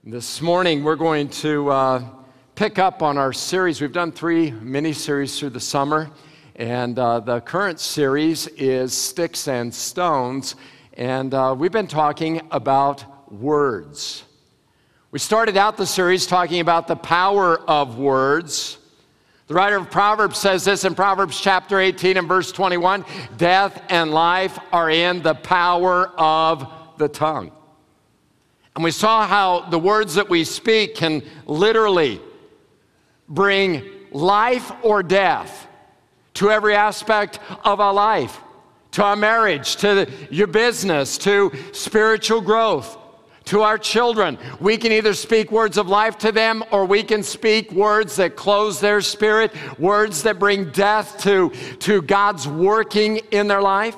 This morning, we're going to pick up on our series. We've done 3 mini-series through the summer, and the current series is Sticks and Stones, and we've been talking about words. We started out the series talking about the power of words. The writer of Proverbs says this in Proverbs chapter 18 and verse 21, "Death and life are in the power of the tongue." And we saw how the words that we speak can literally bring life or death to every aspect of our life, to our marriage, to your business, to spiritual growth, to our children. We can either speak words of life to them, or we can speak words that close their spirit, words that bring death to God's working in their life.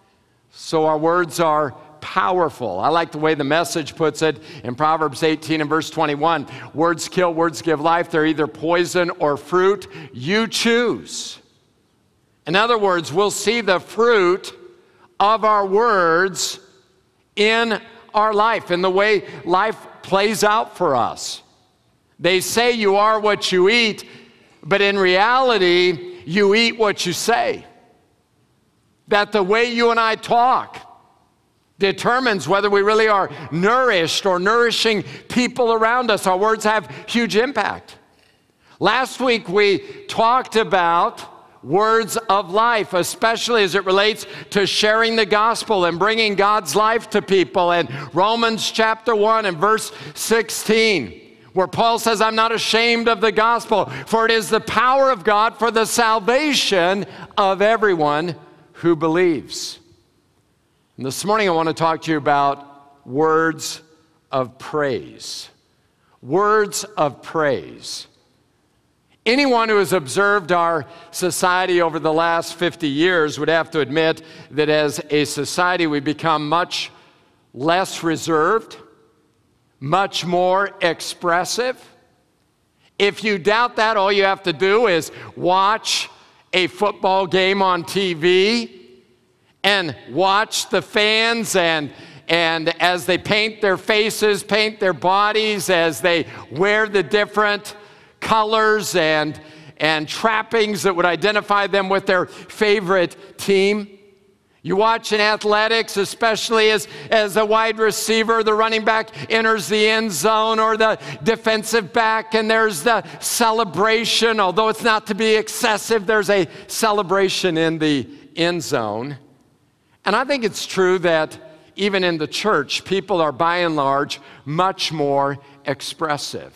So our words are powerful. I like the way the Message puts it in Proverbs 18 and verse 21. Words kill, words give life. They're either poison or fruit. You choose. In other words, we'll see the fruit of our words in our life, in the way life plays out for us. They say you are what you eat, but in reality, you eat what you say. That the way you and I talk determines whether we really are nourished or nourishing people around us. Our words have huge impact. Last week we talked about words of life, especially as it relates to sharing the gospel and bringing God's life to people. And Romans chapter 1 and verse 16, where Paul says, "I'm not ashamed of the gospel, for it is the power of God for the salvation of everyone who believes." And this morning I want to talk to you about words of praise. Words of praise. Anyone who has observed our society over the last 50 years would have to admit that as a society we become much less reserved, much more expressive. If you doubt that, all you have to do is watch a football game on TV and watch the fans and as they paint their faces, paint their bodies, as they wear the different colors and trappings that would identify them with their favorite team. You watch in athletics, especially as a wide receiver, the running back enters the end zone, or the defensive back, and there's the celebration. Although it's not to be excessive, there's a celebration in the end zone. And I think it's true that even in the church, people are by and large much more expressive.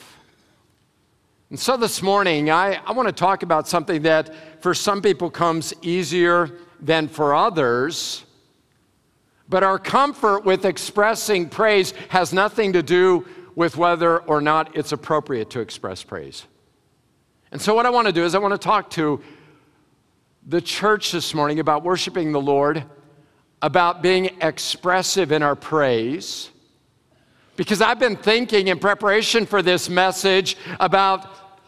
And so this morning, I want to talk about something that for some people comes easier than for others. But our comfort with expressing praise has nothing to do with whether or not it's appropriate to express praise. And so what I want to do is I want to talk to the church this morning about worshiping the Lord, about being expressive in our praise, because I've been thinking in preparation for this message about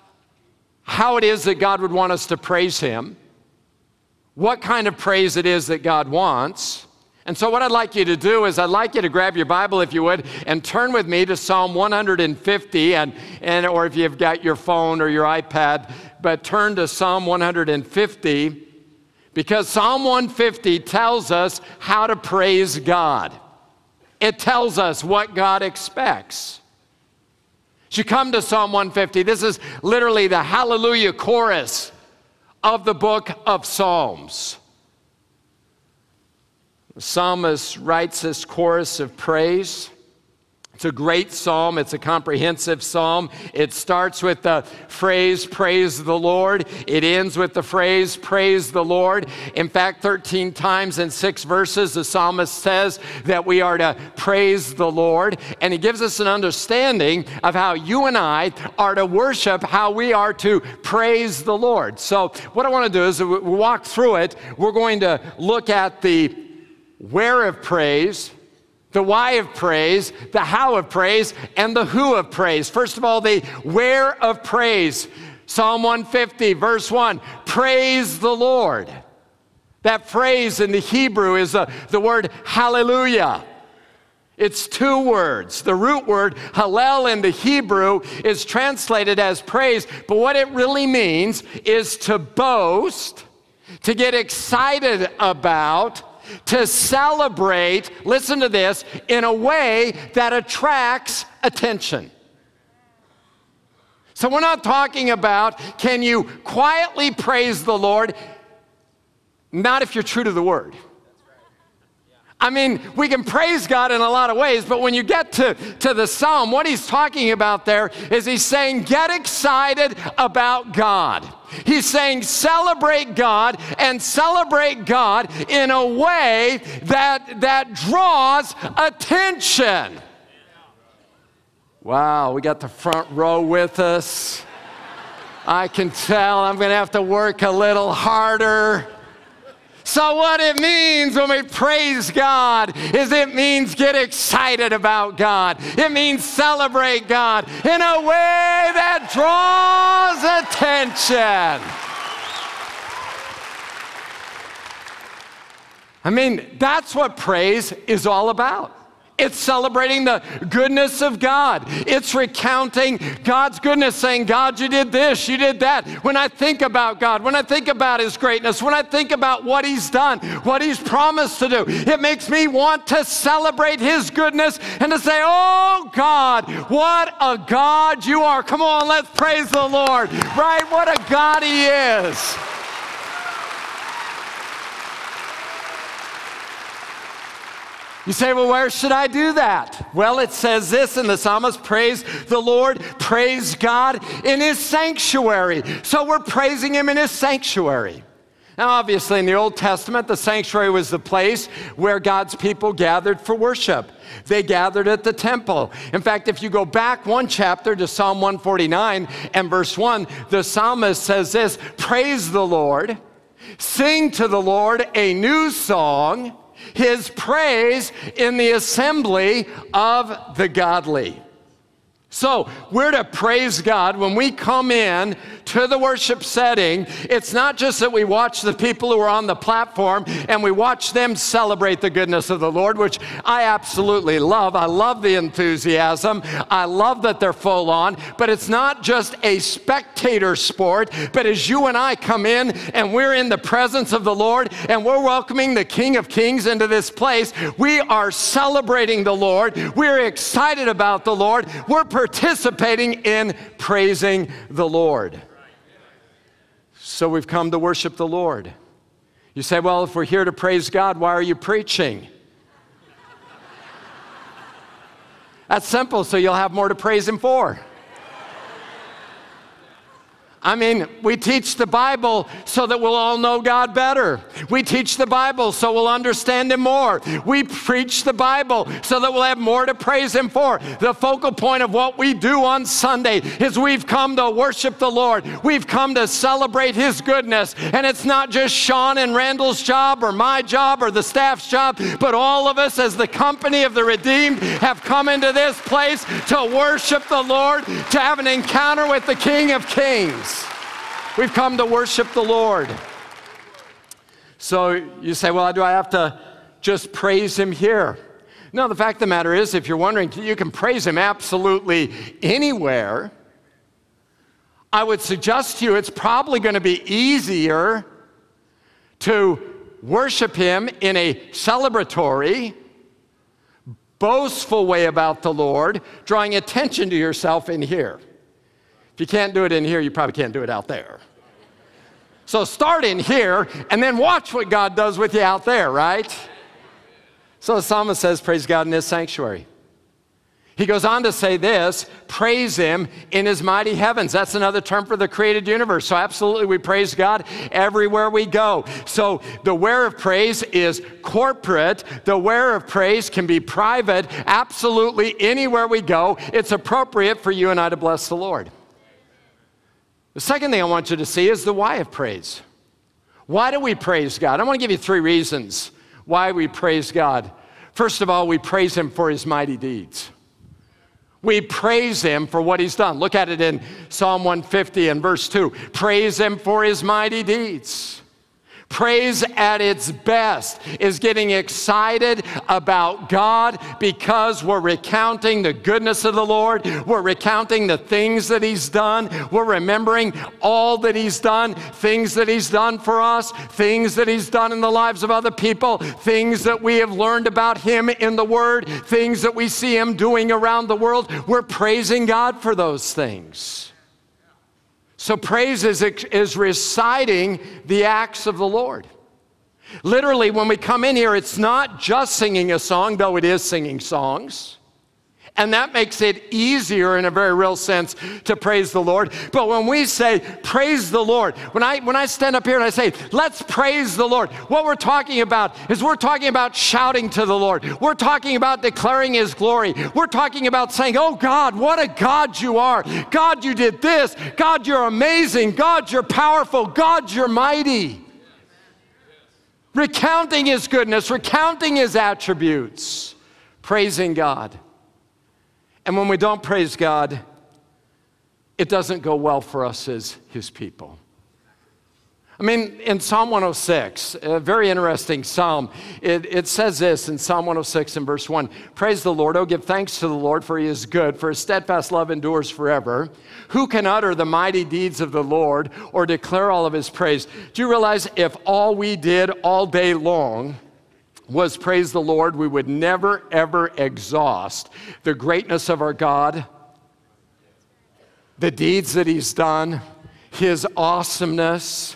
how it is that God would want us to praise Him, what kind of praise it is that God wants. And so what I'd like you to do is I'd like you to grab your Bible, if you would, and turn with me to Psalm 150, or if you've got your phone or your iPad, but turn to Psalm 150, because Psalm 150 tells us how to praise God. It tells us what God expects. As you come to Psalm 150, this is literally the hallelujah chorus of the book of Psalms. The psalmist writes this chorus of praise. It's a great psalm. It's a comprehensive psalm. It starts with the phrase, "Praise the Lord." It ends with the phrase, "Praise the Lord." In fact, 13 times in 6 verses, the psalmist says that we are to praise the Lord. And he gives us an understanding of how you and I are to worship, how we are to praise the Lord. So what I want to do is we'll walk through it. We're going to look at the where of praise, the why of praise, the how of praise, and the who of praise. First of all, the where of praise. Psalm 150, verse 1, praise the Lord. That phrase in the Hebrew is the word hallelujah. It's two words. The root word, hallel, in the Hebrew is translated as praise, but what it really means is to boast, to get excited about, to celebrate, listen to this, in a way that attracts attention. So we're not talking about, can you quietly praise the Lord? Not if you're true to the word. I mean, we can praise God in a lot of ways, but when you get to the psalm, what he's talking about there is he's saying, get excited about God. He's saying, celebrate God, and celebrate God in a way that draws attention. Wow, we got the front row with us. I can tell I'm going to have to work a little harder. So what it means when we praise God is it means get excited about God. It means celebrate God in a way that draws attention. I mean, that's what praise is all about. It's celebrating the goodness of God. It's recounting God's goodness, saying, God, you did this, you did that. When I think about God, when I think about his greatness, when I think about what he's done, what he's promised to do, it makes me want to celebrate his goodness and to say, oh God, what a God you are. Come on, let's praise the Lord, right? What a God he is. You say, well, where should I do that? Well, it says this in the psalmist, praise the Lord, praise God in his sanctuary. So we're praising him in his sanctuary. Now, obviously, in the Old Testament, the sanctuary was the place where God's people gathered for worship. They gathered at the temple. In fact, if you go back one chapter to Psalm 149 and verse 1, the psalmist says this, praise the Lord, sing to the Lord a new song, his praise in the assembly of the godly. So we're to praise God when we come in to the worship setting. It's not just that we watch the people who are on the platform and we watch them celebrate the goodness of the Lord, which I absolutely love. I love the enthusiasm. I love that they're full on. But it's not just a spectator sport, but as you and I come in and we're in the presence of the Lord and we're welcoming the King of Kings into this place, we are celebrating the Lord. We're excited about the Lord. We're participating in praising the Lord. So we've come to worship the Lord. You say, well, if we're here to praise God, why are you preaching? That's simple, so you'll have more to praise him for. I mean, we teach the Bible so that we'll all know God better. We teach the Bible so we'll understand him more. We preach the Bible so that we'll have more to praise him for. The focal point of what we do on Sunday is we've come to worship the Lord. We've come to celebrate his goodness. And it's not just Sean and Randall's job or my job or the staff's job, but all of us as the company of the redeemed have come into this place to worship the Lord, to have an encounter with the King of Kings. We've come to worship the Lord. So you say, well, do I have to just praise him here? No, the fact of the matter is, if you're wondering, you can praise him absolutely anywhere. I would suggest to you it's probably going to be easier to worship him in a celebratory, boastful way about the Lord, drawing attention to yourself in here. If you can't do it in here, you probably can't do it out there. So start in here and then watch what God does with you out there, right? So the psalmist says, praise God in his sanctuary. He goes on to say this, praise him in his mighty heavens. That's another term for the created universe. So absolutely we praise God everywhere we go. So the where of praise is corporate. The where of praise can be private. Absolutely anywhere we go, it's appropriate for you and I to bless the Lord. The second thing I want you to see is the why of praise. Why do we praise God? I want to give you 3 reasons why we praise God. First of all, we praise him for his mighty deeds. We praise him for what he's done. Look at it in Psalm 150 and verse 2. Praise him for his mighty deeds. Praise at its best is getting excited about God because we're recounting the goodness of the Lord. We're recounting the things that He's done. We're remembering all that He's done, things that He's done for us, things that He's done in the lives of other people, things that we have learned about Him in the Word, things that we see Him doing around the world. We're praising God for those things. So praise is reciting the acts of the Lord. Literally, when we come in here, it's not just singing a song, though it is singing songs. And that makes it easier in a very real sense to praise the Lord. But when we say, praise the Lord, when I stand up here and I say, let's praise the Lord, what we're talking about is we're talking about shouting to the Lord. We're talking about declaring His glory. We're talking about saying, oh God, what a God you are. God, you did this. God, you're amazing. God, you're powerful. God, you're mighty. Recounting His goodness, recounting His attributes, praising God. And when we don't praise God, it doesn't go well for us as His people. I mean, in Psalm 106, a very interesting psalm, it says this in Psalm 106 in verse 1, praise the Lord, oh, give thanks to the Lord, for He is good, for His steadfast love endures forever. Who can utter the mighty deeds of the Lord or declare all of His praise? Do you realize if all we did all day long was praise the Lord, we would never, ever exhaust the greatness of our God, the deeds that He's done, His awesomeness.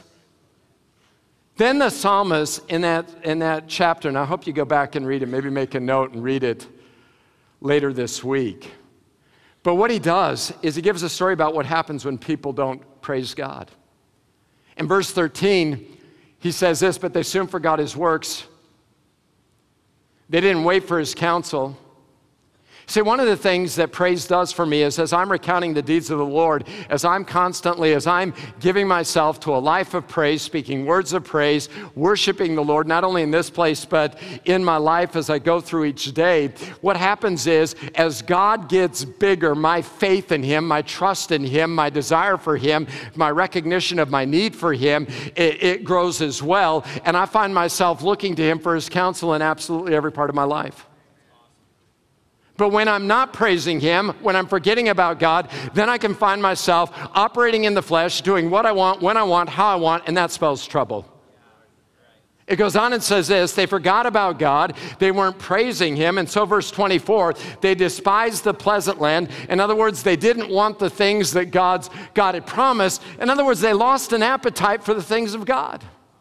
Then the psalmist in that chapter, and I hope you go back and read it, maybe make a note and read it later this week. But what he does is he gives a story about what happens when people don't praise God. In verse 13, he says this, but they soon forgot His works. They didn't wait for His counsel. See, one of the things that praise does for me is as I'm recounting the deeds of the Lord, as I'm giving myself to a life of praise, speaking words of praise, worshiping the Lord, not only in this place, but in my life as I go through each day, what happens is as God gets bigger, my faith in Him, my trust in Him, my desire for Him, my recognition of my need for Him, it grows as well. And I find myself looking to Him for His counsel in absolutely every part of my life. But when I'm not praising Him, when I'm forgetting about God, then I can find myself operating in the flesh, doing what I want, when I want, how I want, and that spells trouble. It goes on and says this, they forgot about God, they weren't praising Him, and so verse 24, they despised the pleasant land. In other words, they didn't want the things that God had promised. In other words, they lost an appetite for the things of God.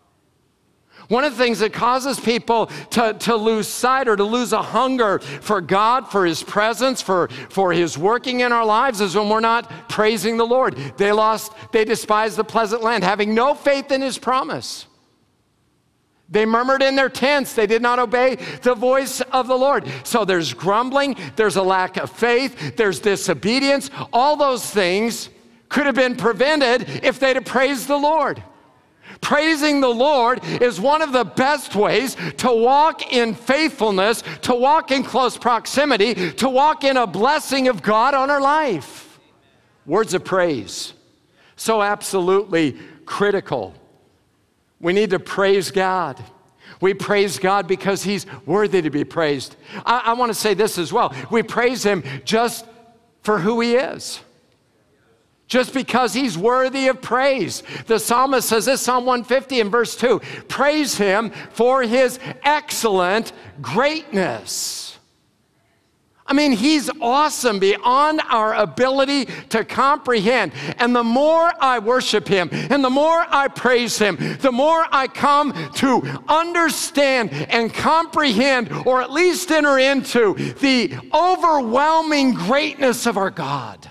One of the things that causes people to lose sight or to lose a hunger for God, for His presence, for His working in our lives is when we're not praising the Lord. They despised the pleasant land, having no faith in His promise. They murmured in their tents. They did not obey the voice of the Lord. So there's grumbling, there's a lack of faith, there's disobedience. All those things could have been prevented if they'd have praised the Lord. Praising the Lord is one of the best ways to walk in faithfulness, to walk in close proximity, to walk in a blessing of God on our life. Words of praise, so absolutely critical. We need to praise God. We praise God because He's worthy to be praised. I want to say this as well. We praise Him just for who He is. Just because He's worthy of praise. The psalmist says this, Psalm 150 in verse 2, praise Him for His excellent greatness. I mean, He's awesome beyond our ability to comprehend. And the more I worship Him and the more I praise Him, the more I come to understand and comprehend, or at least enter into the overwhelming greatness of our God.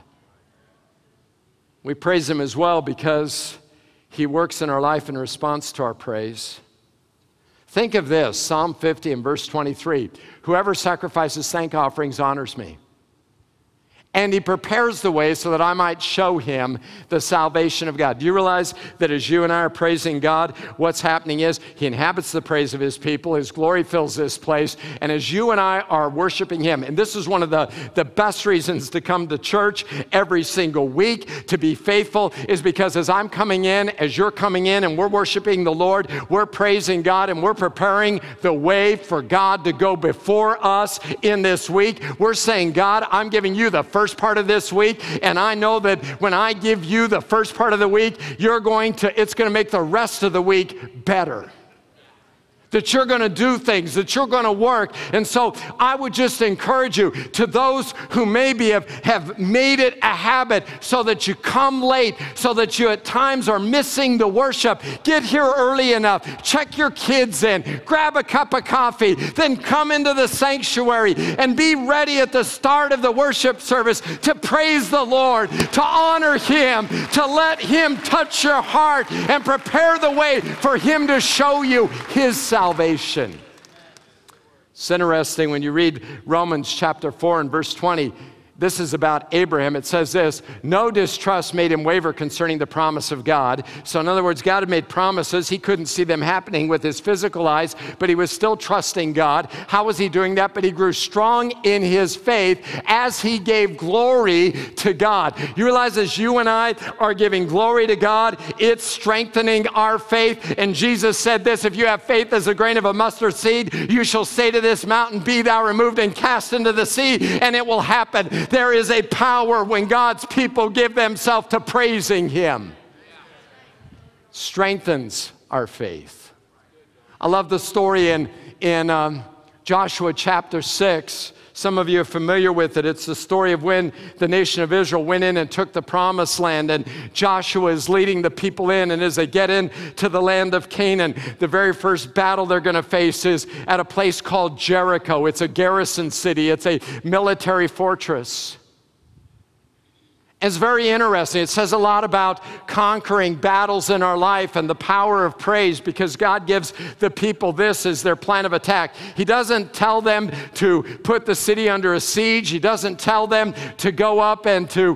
We praise Him as well because He works in our life in response to our praise. Think of this, Psalm 50 and verse 23. Whoever sacrifices thank offerings honors me. And he prepares the way so that I might show him the salvation of God. Do you realize that as you and I are praising God, what's happening is he inhabits the praise of his people. His glory fills this place. And as you and I are worshiping him, and this is one of the best reasons to come to church every single week, to be faithful, is because as I'm coming in, as you're coming in, and we're worshiping the Lord, we're praising God, and we're preparing the way for God to go before us in this week. We're saying, God, I'm giving you the first part of this week, and I know that when I give you the first part of the week, it's going to make the rest of the week better. That you're going to do things, that you're going to work. And so I would just encourage you, to those who maybe have made it a habit so that you come late, so that you at times are missing the worship, get here early enough, check your kids in, grab a cup of coffee, then come into the sanctuary and be ready at the start of the worship service to praise the Lord, to honor him, to let him touch your heart and prepare the way for him to show you his salvation. It's interesting when you read Romans chapter 4 and verse 20. This is about Abraham. It says this: no distrust made him waver concerning the promise of God. So in other words, God had made promises. He couldn't see them happening with his physical eyes, but he was still trusting God. How was he doing that? But he grew strong in his faith as he gave glory to God. You realize as you and I are giving glory to God, it's strengthening our faith. And Jesus said this: if you have faith as a grain of a mustard seed, you shall say to this mountain, be thou removed and cast into the sea, and it will happen. There is a power when God's people give themselves to praising him. Strengthens our faith. I love the story in Joshua chapter 6. Some of you are familiar with it. It's the story of when the nation of Israel went in and took the promised land, and Joshua is leading the people in, and as they get into the land of Canaan, the very first battle they're going to face is at a place called Jericho. It's a garrison city. It's a military fortress. It's very interesting. It says a lot about conquering battles in our life and the power of praise, because God gives the people this as their plan of attack. He doesn't tell them to put the city under a siege. He doesn't tell them to go up and to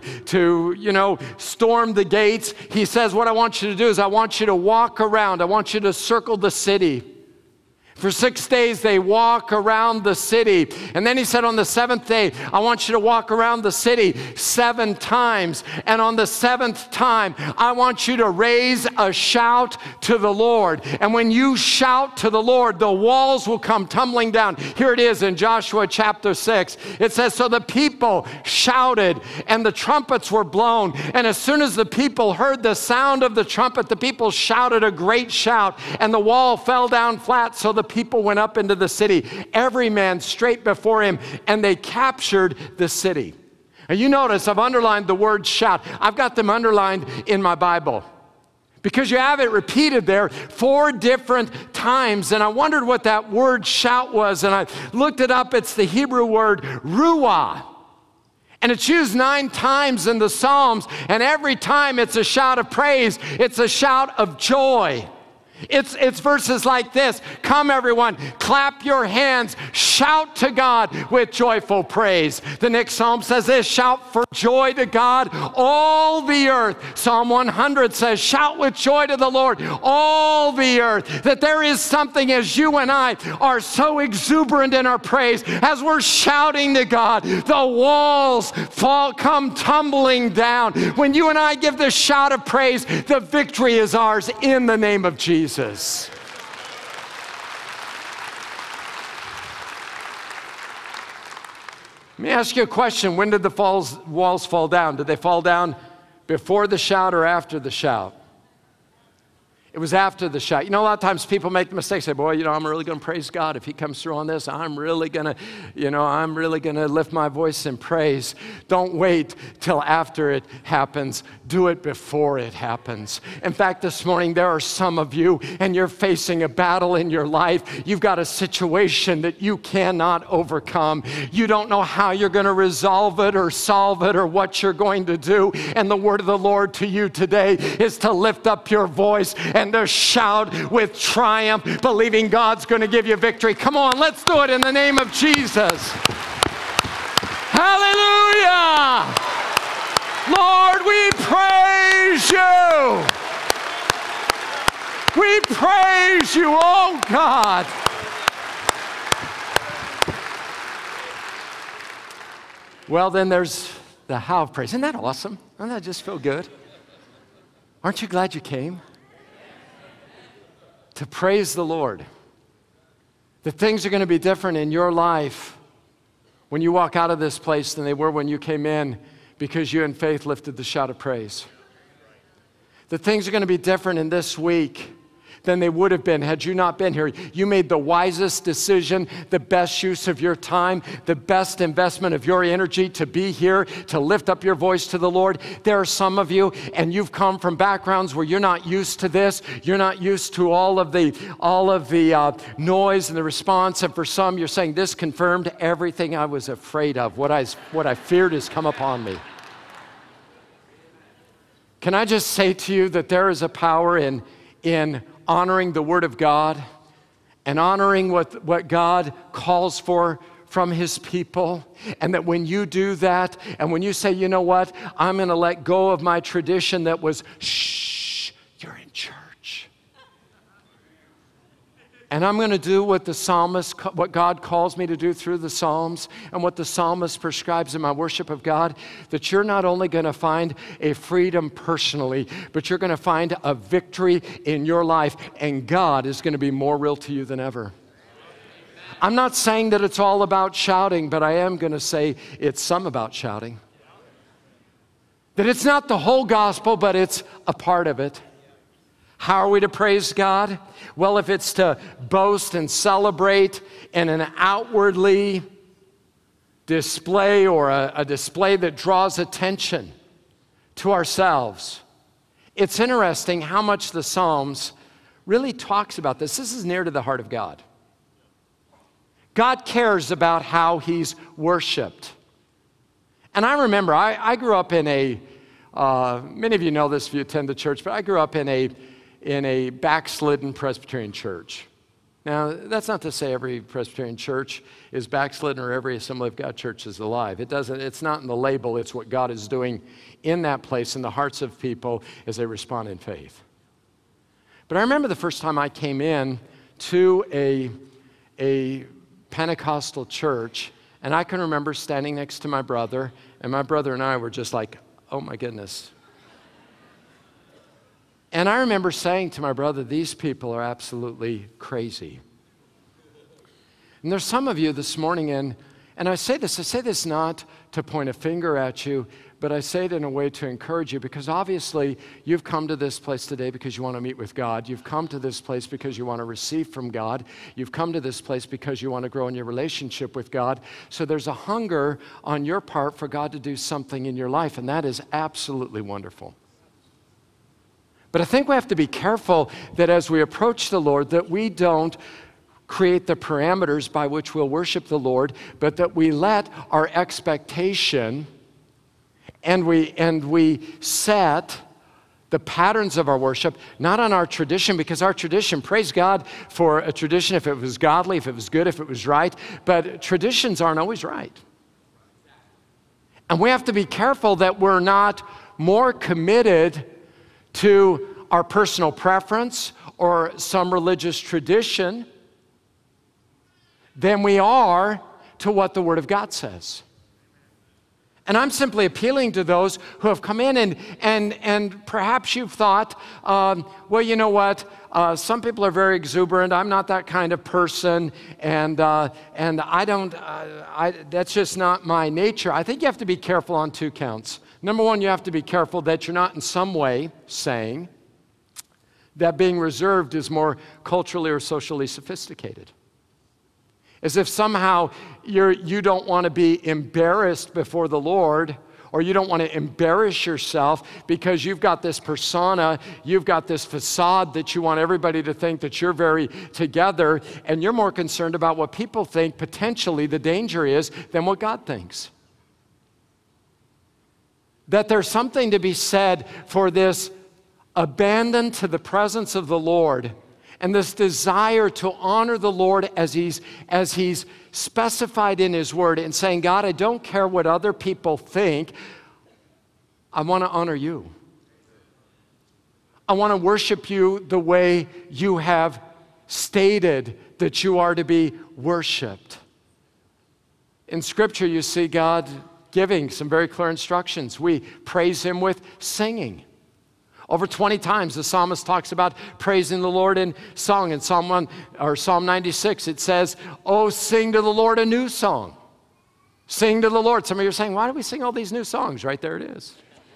storm the gates. He says, what I want you to do is I want you to walk around. I want you to circle the city. For 6 days, they walk around the city. And then he said, on the seventh day, I want you to walk around the city 7 times. And on the 7th time, I want you to raise a shout to the Lord. And when you shout to the Lord, the walls will come tumbling down. Here it is in Joshua chapter 6. It says, so the people shouted, and the trumpets were blown. And as soon as the people heard the sound of the trumpet, the people shouted a great shout, and the wall fell down flat. So the people went up into the city, every man straight before him, and they captured the city. And you notice I've underlined the word shout. I've got them underlined in my Bible because you have it repeated there 4 different times. And I wondered what that word shout was, and I looked it up. It's the Hebrew word ruah. And it's used 9 times in the Psalms, and every time it's a shout of praise. It's a shout of joy. It's verses like this: come everyone, clap your hands, shout to God with joyful praise. The next psalm says this: shout for joy to God, all the earth. Psalm 100 says, shout with joy to the Lord, all the earth. That there is something as you and I are so exuberant in our praise, as we're shouting to God, the walls come tumbling down. When you and I give the shout of praise, the victory is ours in the name of Jesus. Let me ask you a question. When did the walls fall down? Did they fall down before the shout or after the shout? It was after the shout. You know, a lot of times people make the mistake, say, boy, I'm really going to praise God. If he comes through on this, I'm really going to lift my voice in praise. Don't wait till after it happens. Do it before it happens. In fact, this morning, there are some of you, and you're facing a battle in your life. You've got a situation that you cannot overcome. You don't know how you're going to resolve it or solve it or what you're going to do. And the word of the Lord to you today is to lift up your voice and to shout with triumph, believing God's going to give you victory. Come on, let's do it in the name of Jesus. Hallelujah! Lord, we praise you. We praise you, oh God. Well, then there's the how of praise. Isn't that awesome? Doesn't that just feel good? Aren't you glad you came? To praise the Lord. That things are going to be different in your life when you walk out of this place than they were when you came in, because you in faith lifted the shout of praise. That things are going to be different in this week than they would have been had you not been here. You made the wisest decision, the best use of your time, the best investment of your energy to be here, to lift up your voice to the Lord. There are some of you, and you've come from backgrounds where you're not used to this. You're not used to all of the noise and the response. And for some, you're saying, this confirmed everything I was afraid of. What I feared has come upon me. Can I just say to you that there is a power in honoring the Word of God and honoring what God calls for from His people, and that when you do that, and when you say, you know what, I'm going to let go of my tradition that was, shh, you're in church. And I'm going to do what God calls me to do through the Psalms, and what the psalmist prescribes in my worship of God, that you're not only going to find a freedom personally, but you're going to find a victory in your life, and God is going to be more real to you than ever. I'm not saying that it's all about shouting, but I am going to say it's some about shouting. That it's not the whole gospel, but it's a part of it. How are we to praise God? Well, if it's to boast and celebrate in an outwardly display, or a display that draws attention to ourselves, it's interesting how much the Psalms really talks about this. This is near to the heart of God. God cares about how He's worshiped. And I remember, I grew up in many of you know this if you attend the church, but I grew up in a backslidden Presbyterian church. Now, that's not to say every Presbyterian church is backslidden or every Assembly of God church is alive. It's not in the label, it's what God is doing in that place in the hearts of people as they respond in faith. But I remember the first time I came in to a Pentecostal church, and I can remember standing next to my brother, and my brother and I were just like, oh my goodness. And I remember saying to my brother, these people are absolutely crazy. And there's some of you this morning, and I say this not to point a finger at you, but I say it in a way to encourage you, because obviously you've come to this place today because you want to meet with God. You've come to this place because you want to receive from God. You've come to this place because you want to grow in your relationship with God. So there's a hunger on your part for God to do something in your life, and that is absolutely wonderful. But I think we have to be careful that as we approach the Lord, that we don't create the parameters by which we'll worship the Lord, but that we let our expectation and we set the patterns of our worship, not on our tradition, because our tradition, praise God for a tradition if it was godly, if it was good, if it was right, but traditions aren't always right. And we have to be careful that we're not more committed to our personal preference or some religious tradition than we are to what the Word of God says. And I'm simply appealing to those who have come in and perhaps you've thought, well, you know what? Some people are very exuberant. I'm not that kind of person, and I don't. That's just not my nature. I think you have to be careful on two counts. Number one, you have to be careful that you're not in some way saying that being reserved is more culturally or socially sophisticated. As if somehow you don't want to be embarrassed before the Lord, or you don't want to embarrass yourself because you've got this persona, you've got this facade that you want everybody to think that you're very together, and you're more concerned about what people think potentially the danger is than what God thinks. That there's something to be said for this abandon to the presence of the Lord And this desire to honor the Lord as he's specified in his word, and saying, God, I don't care what other people think. I want to honor you. I want to worship you the way you have stated that you are to be worshiped. In Scripture, you see God giving some very clear instructions. We praise him with singing. Over 20 times the psalmist talks about praising the Lord in song. In Psalm 96, it says, oh, sing to the Lord a new song. Sing to the Lord. Some of you are saying, why do we sing all these new songs? Right there it is.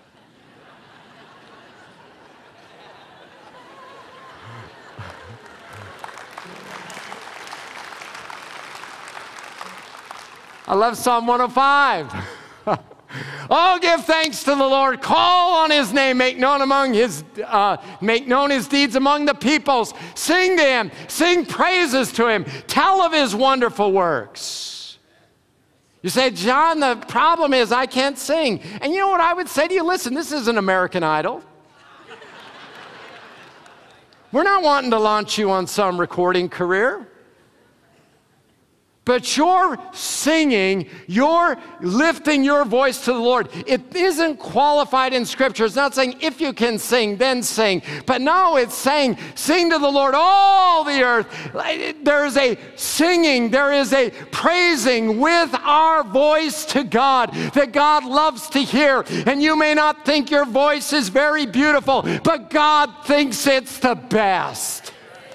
I love Psalm 105. Oh, give thanks to the Lord. Call on his name. Make known his deeds among the peoples. Sing to him. Sing praises to him. Tell of his wonderful works. You say, John, the problem is I can't sing. And you know what I would say to you? Listen, this isn't American Idol. We're not wanting to launch you on some recording career. But you're singing, you're lifting your voice to the Lord. It isn't qualified in Scripture. It's not saying if you can sing, then sing. But no, it's saying, sing to the Lord, all the earth. There is a singing, there is a praising with our voice to God that God loves to hear. And you may not think your voice is very beautiful, but God thinks it's the best.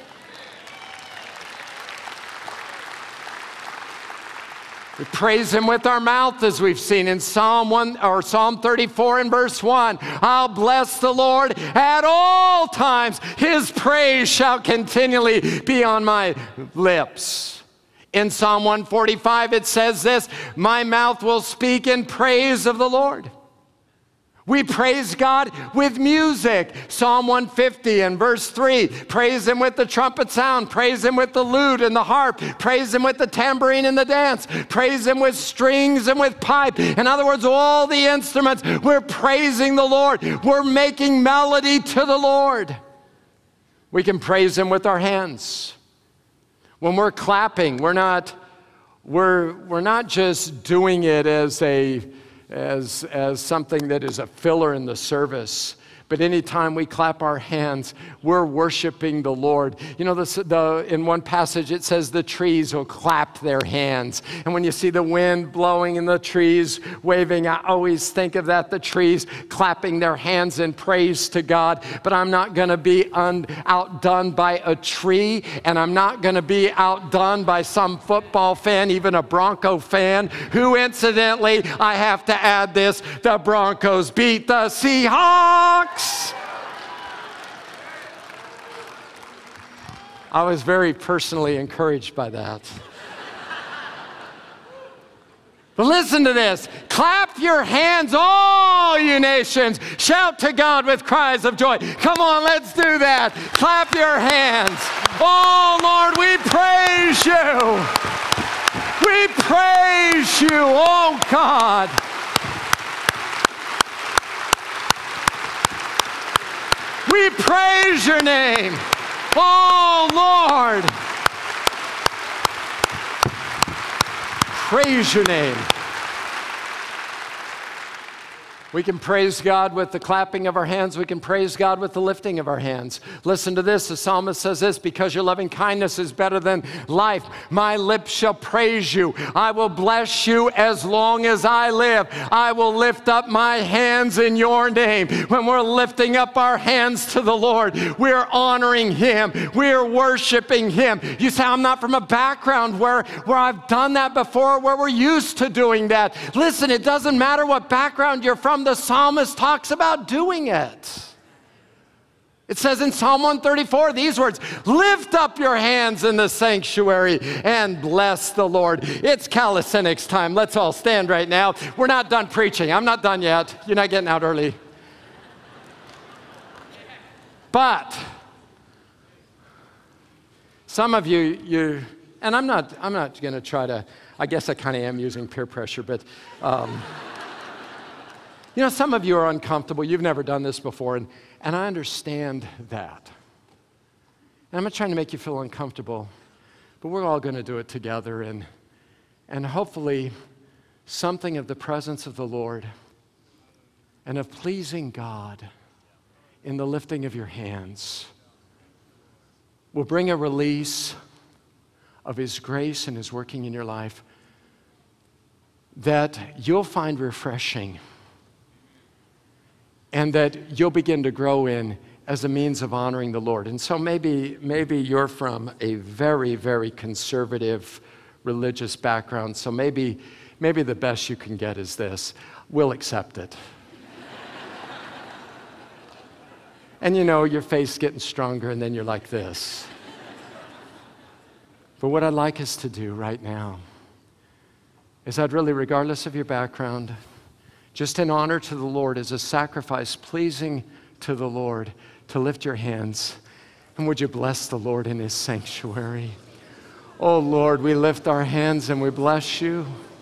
We praise him with our mouth, as we've seen in Psalm 34 and verse 1. I'll bless the Lord at all times. His praise shall continually be on my lips. In Psalm 145, it says this, my mouth will speak in praise of the Lord. We praise God with music. Psalm 150 and verse 3. Praise him with the trumpet sound. Praise him with the lute and the harp. Praise him with the tambourine and the dance. Praise him with strings and with pipe. In other words, all the instruments. We're praising the Lord. We're making melody to the Lord. We can praise him with our hands. When we're clapping, we're not just doing it as something that is a filler in the service. But anytime we clap our hands, we're worshiping the Lord. You know, in one passage it says the trees will clap their hands. And when you see the wind blowing and the trees waving, I always think of that, the trees clapping their hands in praise to God. But I'm not going to be outdone by a tree, and I'm not going to be outdone by some football fan, even a Bronco fan, who incidentally, I have to add this, the Broncos beat the Seahawks. I was very personally encouraged by that. But listen to this. Clap your hands, all you nations. Shout to God with cries of joy. Come on, let's do that. Clap your hands. Oh, Lord, we praise you. We praise you, oh God. We praise your name. Oh, Lord. Praise your name. We can praise God with the clapping of our hands. We can praise God with the lifting of our hands. Listen to this. The psalmist says this, because your loving kindness is better than life. My lips shall praise you. I will bless you as long as I live. I will lift up my hands in your name. When we're lifting up our hands to the Lord, we're honoring him. We're worshiping him. You say, I'm not from a background where I've done that before, where we're used to doing that. Listen, it doesn't matter what background you're from. The psalmist talks about doing it. It says in Psalm 134 these words, lift up your hands in the sanctuary and bless the Lord. It's calisthenics time. Let's all stand right now. We're not done preaching. I'm not done yet. You're not getting out early. But some of you, and I'm not going to try to, I guess I kind of am using peer pressure, but you know, some of you are uncomfortable. You've never done this before, and I understand that. I'm not trying to make you feel uncomfortable, but we're all going to do it together, and hopefully something of the presence of the Lord and of pleasing God in the lifting of your hands will bring a release of His grace and His working in your life that you'll find refreshing and that you'll begin to grow in as a means of honoring the Lord. And so maybe you're from a very, very conservative religious background, so maybe the best you can get is this: we'll accept it. And your face getting stronger, and then you're like this. But what I'd like us to do right now is I'd really, regardless of your background, just in honor to the Lord, as a sacrifice pleasing to the Lord, to lift your hands. And would you bless the Lord in His sanctuary? Oh Lord, we lift our hands and we bless you.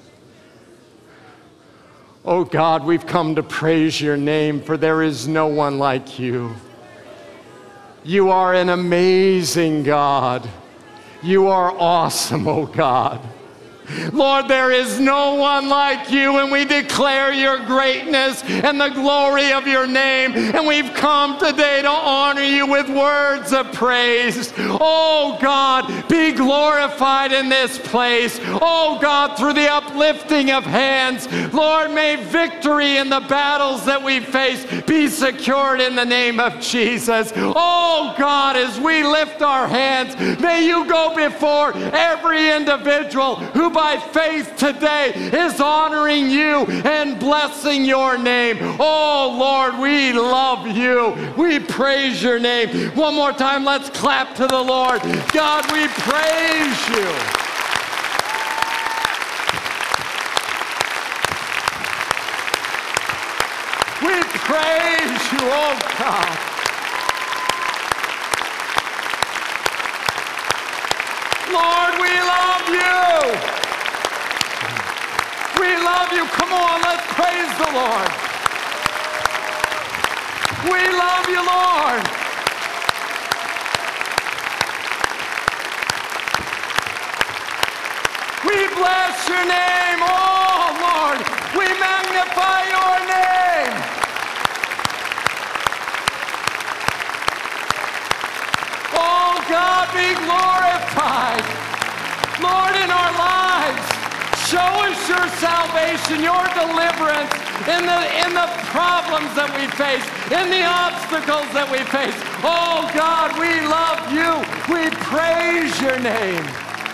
Oh God, we've come to praise your name, for there is no one like you. You are an amazing God. You are awesome, oh God. Lord, there is no one like you, and we declare your greatness and the glory of your name. And we've come today to honor you with words of praise. Oh God, be glorified in this place. Oh God, through the uplifting of hands, Lord, may victory in the battles that we face be secured in the name of Jesus. Oh God, as we lift our hands, may you go before every individual who by faith today is honoring you and blessing your name. Oh Lord, we love you. We praise your name. One more time, let's clap to the Lord. God, we praise you. We praise you, oh God. Lord, we love you. We love you. Come on, let's praise the Lord. We love you, Lord. We bless your name, oh Lord. We magnify your name. Oh God, be glorified. Lord, in our lives, show us your salvation, your deliverance in the problems that we face, in the obstacles that we face. Oh God, we love you. We praise your name.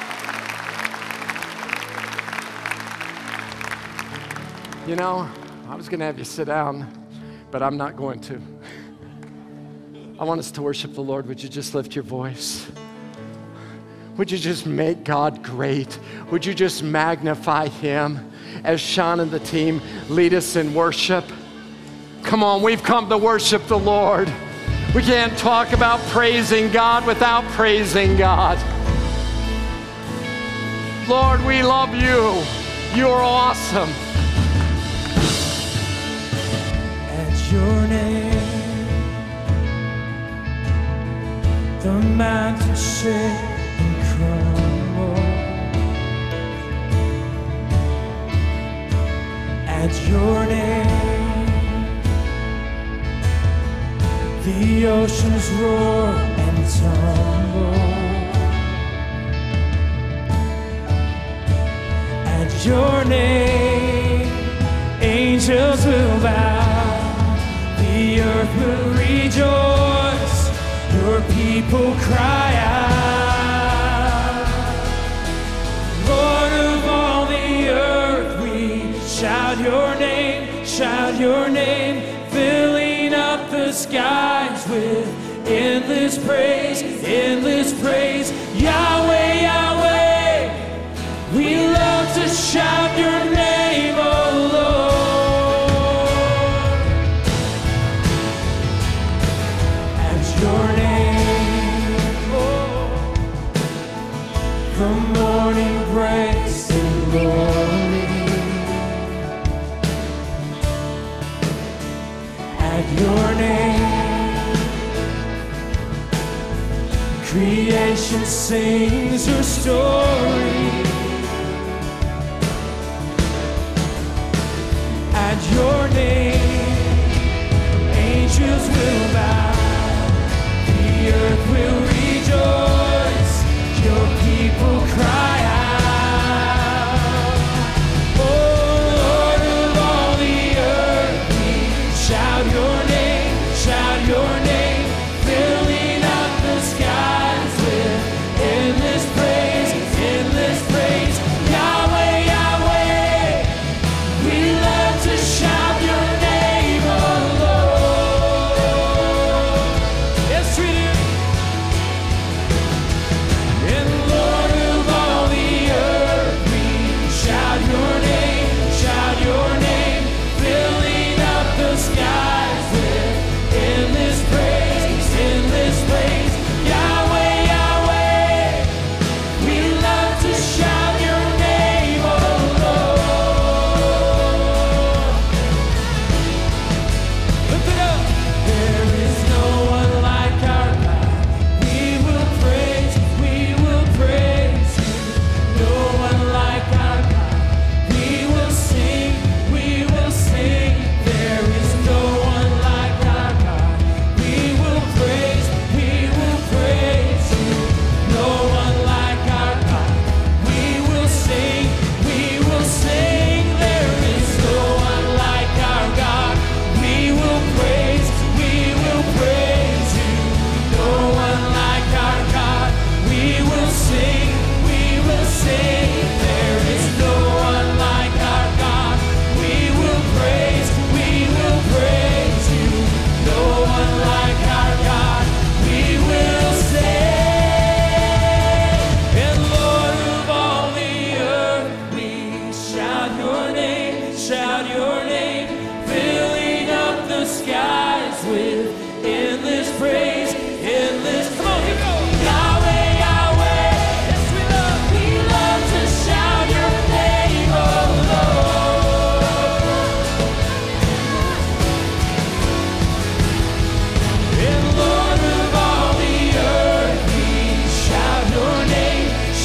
I was going to have you sit down, but I'm not going to. I want us to worship the Lord. Would you just lift your voice? Would you just make God great? Would you just magnify Him as Sean and the team lead us in worship? Come on, we've come to worship the Lord. We can't talk about praising God without praising God. Lord, we love you. You're awesome. At your name, the mountains shake and crumble. At your name, the oceans roar and tumble. At your name, angels will bow, the earth will rejoice, your people cry out. Lord of all the earth, we shout your name, filling up the skies with endless praise, Yahweh, Yahweh, we love to shout your name, oh Lord. At your name, oh, the morning breaks in glory. At your name, creation sings your story. At your name, angels will bow, the earth will rejoice, your people cry out. Oh Lord of all the earth, we shout your name, filling up the skies with endless praise, endless praise. Yahweh, Yahweh, we love to shout your name, oh Lord. Yes, we do. And Lord of all the earth, we shout your name, filling up the skies with endless praise, endless praise. Yahweh, Yahweh, we love to shout your name, oh Lord. Lift it up. There is no one like our God. We will praise you. No one like our God. We will sing. There is no one like our God. We will praise you. No one like our God. We will sing. There is no one like our God. We will praise you. No one like our God. We will sing. There is no one like our God. We will praise you. No one like our God. We will sing. And Lord of all the earth, we shout your name, filling up the skies with endless praise, endless. Come on, here we go. Yahweh, Yahweh, yes we love to shout your name, oh Lord. And Lord of all the earth, we shout your name,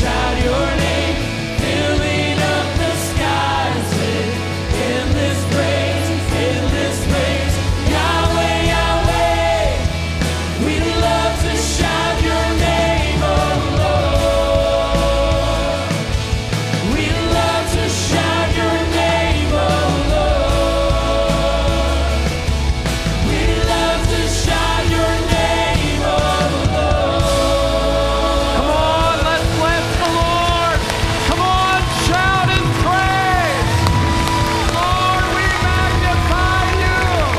filling up the skies with endless praise, endless praise. Yahweh, Yahweh, we love to shout your name, oh Lord. We love to shout your name, oh Lord. We love to shout your name, oh Lord. Come on, let's bless the Lord. Come on, shout and praise. Lord, we magnify you.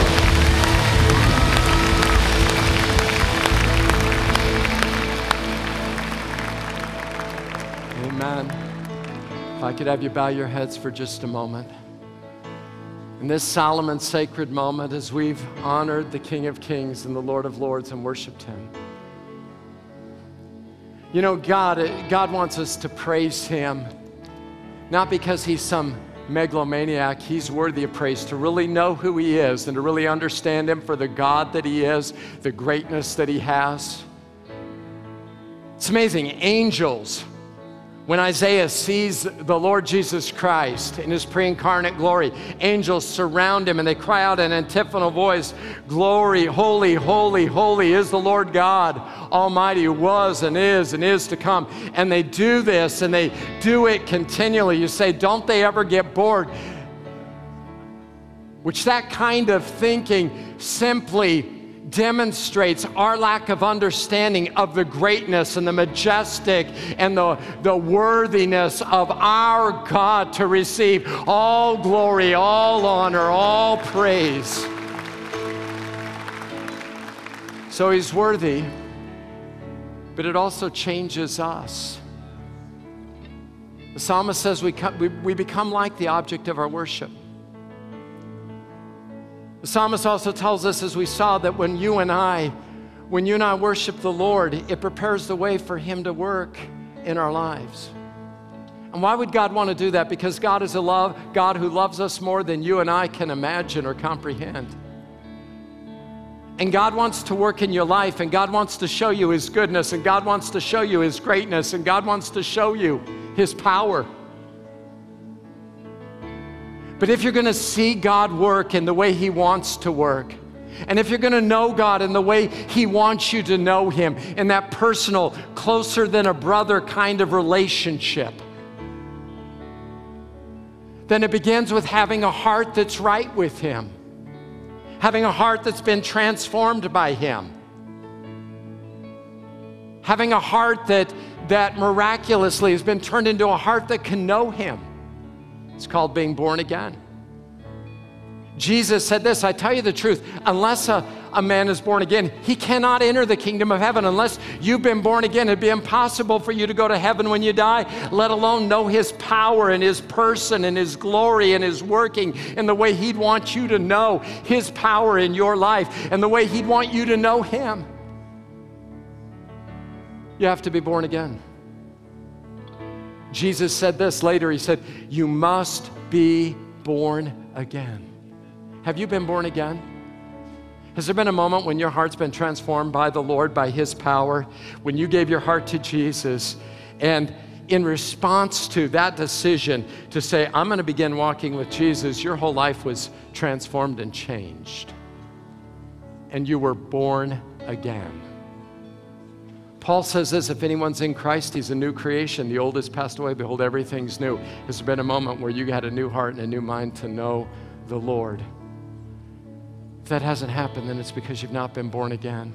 Amen. If I could have you bow your heads for just a moment. In this solemn and sacred moment, as we've honored the King of Kings and the Lord of Lords and worshiped him. You know, God wants us to praise him, not because he's some megalomaniac. He's worthy of praise, to really know who he is and to really understand him for the God that he is, the greatness that he has. It's amazing. Angels, when Isaiah sees the Lord Jesus Christ in his pre-incarnate glory, angels surround him and they cry out in an antiphonal voice, "Glory, holy, holy, holy is the Lord God Almighty, who was and is to come." And they do this and they do it continually. You say, don't they ever get bored? Which that kind of thinking simply demonstrates our lack of understanding of the greatness and the majestic and the worthiness of our God to receive all glory, all honor, all praise. So he's worthy, but it also changes us. The psalmist says we become like the object of our worship. The psalmist also tells us, as we saw, that when you and I worship the Lord, it prepares the way for him to work in our lives. And why would God want to do that? Because God is a God who loves us more than you and I can imagine or comprehend. And God wants to work in your life, and God wants to show you His goodness, and God wants to show you His greatness, and God wants to show you His power. But if you're going to see God work in the way He wants to work, and if you're going to know God in the way He wants you to know Him, in that personal, closer than a brother kind of relationship, then it begins with having a heart that's right with Him, having a heart that's been transformed by Him, having a heart that miraculously has been turned into a heart that can know Him. It's called being born again. Jesus said this, I tell you the truth, unless a man is born again, he cannot enter the kingdom of heaven. Unless you've been born again, it'd be impossible for you to go to heaven when you die, let alone know His power and His person and His glory and His working in the way He'd want you to know His power in your life and the way He'd want you to know Him. You have to be born again. Jesus said this later. He said, you must be born again. Have you been born again? Has there been a moment when your heart's been transformed by the Lord, by His power, when you gave your heart to Jesus, and in response to that decision to say, I'm going to begin walking with Jesus, your whole life was transformed and changed, and you were born again? Paul says this, if anyone's in Christ, he's a new creation. The old has passed away. Behold, everything's new. Has there been a moment where you had a new heart and a new mind to know the Lord? If that hasn't happened, then it's because you've not been born again.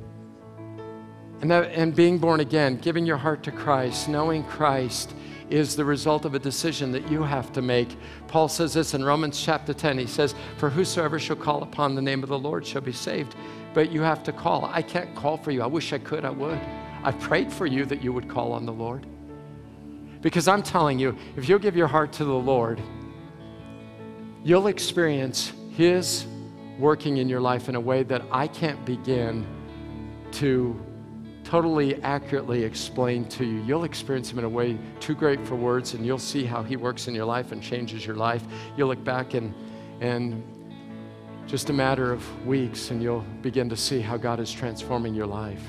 And being born again, giving your heart to Christ, knowing Christ, is the result of a decision that you have to make. Paul says this in Romans chapter 10. He says, for whosoever shall call upon the name of the Lord shall be saved. But you have to call. I can't call for you. I wish I could, I would. I've prayed for you that you would call on the Lord. Because I'm telling you, if you'll give your heart to the Lord, you'll experience His working in your life in a way that I can't begin to totally accurately explain to you. You'll experience Him in a way too great for words, and you'll see how He works in your life and changes your life. You'll look back and just a matter of weeks, and you'll begin to see how God is transforming your life.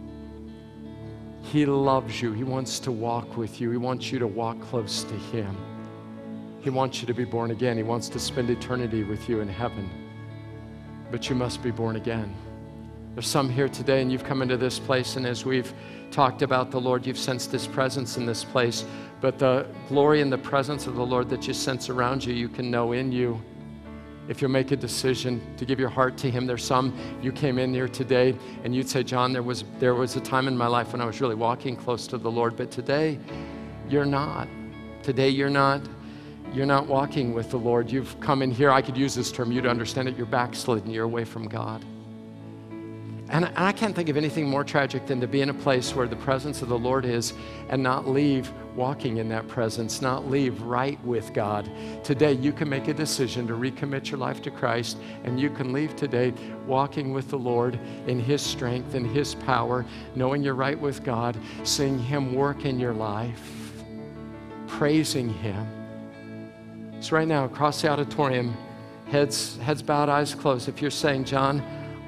He loves you. He wants to walk with you. He wants you to walk close to Him. He wants you to be born again. He wants to spend eternity with you in heaven. But you must be born again. There's some here today, and you've come into this place, and as we've talked about the Lord, you've sensed His presence in this place. But the glory and the presence of the Lord that you sense around you, you can know in you if you'll make a decision to give your heart to Him. There's some, you came in here today and you'd say, John, there was a time in my life when I was really walking close to the Lord, but today you're not. Today you're not walking with the Lord. You've come in here, I could use this term, you to understand it, you're backslidden, you're away from God. And I can't think of anything more tragic than to be in a place where the presence of the Lord is and not leave walking in that presence, not leave right with God. Today, you can make a decision to recommit your life to Christ, and you can leave today walking with the Lord in His strength and His power, knowing you're right with God, seeing Him work in your life, praising Him. So right now, across the auditorium, heads bowed, eyes closed, if you're saying, John,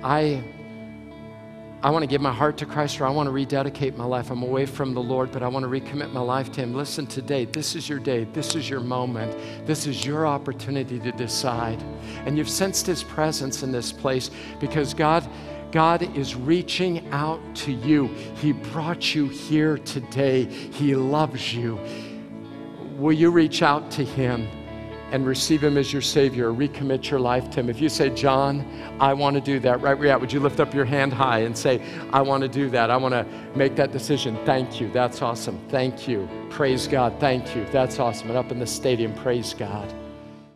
I want to give my heart to Christ, or I want to rededicate my life. I'm away from the Lord, but I want to recommit my life to Him. Listen, today, this is your day. This is your moment. This is your opportunity to decide. And you've sensed His presence in this place because God is reaching out to you. He brought you here today. He loves you. Will you reach out to Him and receive Him as your Savior, recommit your life to Him? If you say, John, I want to do that, right where you're at, would you lift up your hand high and say, I want to do that. I want to make that decision. Thank you. That's awesome. Thank you. Praise God. Thank you. That's awesome. And up in the stadium, praise God.